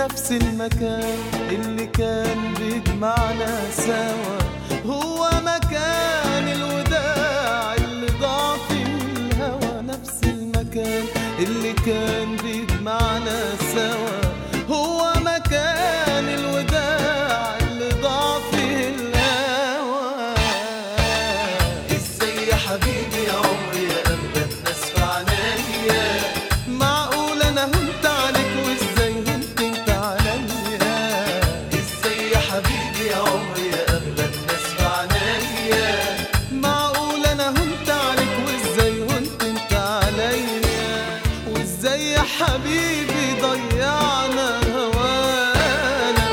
نفس المكان اللي كان بيجمعنا سوا، هو مكان الوداع اللي ضاع فيه الهوى. نفس المكان اللي كان بيجمعنا سوا، هو مكان الوداع اللي ضاع فيه الهوى. ازاي يا حبيبي يا عمري يا أغلى الناس في عنايا، معقول انا هنت عليك وازاي هنت انت عليا؟ ازاي يا حبيبي يا عمري يا أغلى الناس في عنايا، معقول انا هنت عليك وازاي هنت انت عليا؟ وازاي يا حبيبي ضيعنا هوانا؟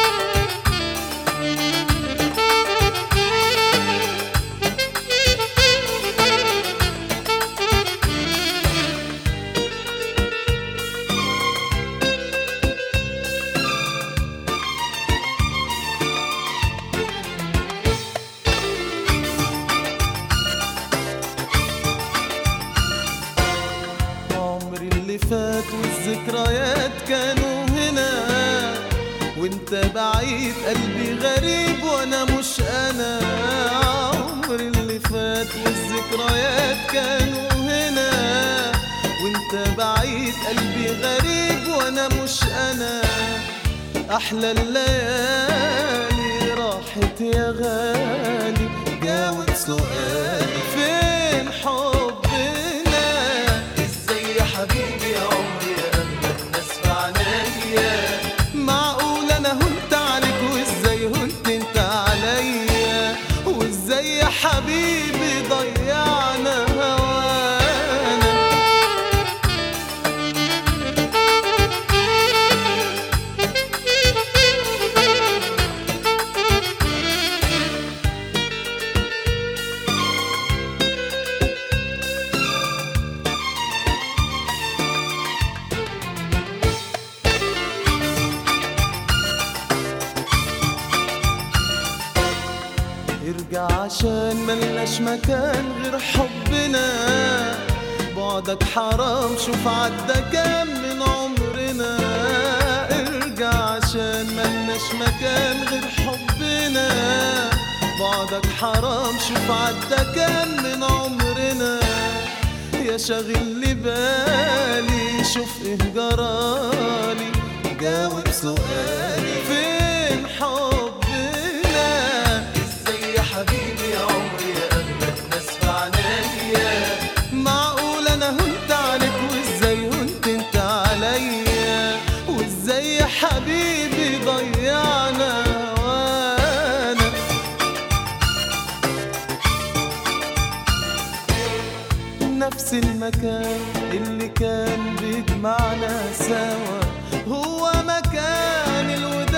عمري اللي فات والذكريات كانوا هنا، وانت بعيد قلبي غريب وانا مش انا. عمري اللي فات والذكريات كانوا هنا، وانت بعيد قلبي غريب وانا مش انا. احلى الليالي راحت يا غالي، جاوب سؤالي فين حبنا؟ ازاي يا حبيبي يا عمري يا أغلى الناس في عنايا، معقول انا هنت عليك وازاي هنت انت عليا؟ وازاي يا حبيبي ضيعنا هوانا؟ ارجع عشان ملناش مكان غير حبنا، بعدك حرام شوف عدى كام من عمرنا. ارجع عشان ملناش مكان غير حبنا، بعدك حرام شوف عدى كام من عمرنا. يا شاغل لي بالي شوف ايه جرالي، جاوب سؤالي فين حبنا؟ ازاي يا حبيبي يا عمري يا أغلى الناس في عنايا، معقول انا هنت عليك وازاي هنت انت عليا؟ وازاي يا حبيبي ضيعنا هوانا؟ نفس المكان اللي كان بيجمعنا سوا، هو مكان الوداع